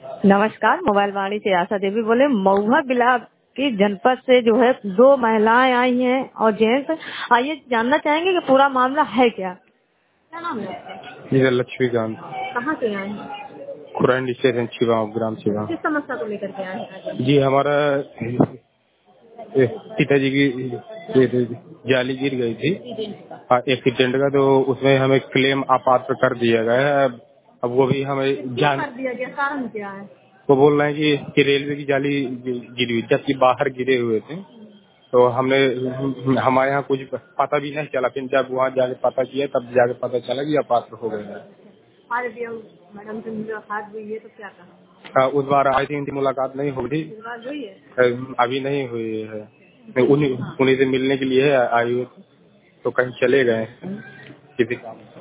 नमस्कार, मोबाइल वाणी से आशा देवी बोले। महुआ बिला की जनपद से जो है 2 महिलाएं आई हैं और जेंट्स। आइए जानना चाहेंगे कि पूरा मामला है क्या। क्या नाम है आपका? जी लक्ष्मीकांत। कहाँ से आए हैं? खुराइन स्टेशन छिवाव, ग्राम छिवाव। किस समस्या को लेकर के आए हैं? जी हमारा पिताजी की जाली गिर गई थी एक्सीडेंट का, तो उसमें हमें क्लेम अपात्र कर दिया गया है। अब वो भी हमें जान कर दिया गया, कारण क्या है? वो बोल रहे हैं कि रेलवे की जाली गिरी हुई, जबकि बाहर गिरे हुए थे। तो हमने हमारे यहाँ कुछ पता भी नहीं चला, फिर जब वहाँ जाके पता किया तब जाके पता चला कि अपात्र हो गया है। मैडम से मुलाकात हुई है तो क्या कहा? उस बार आई थी, इनकी मुलाकात नहीं हुई थी, अभी नहीं हुई है। उन्हीं से मिलने के लिए आई हुई, तो कहीं चले गए किसी काम।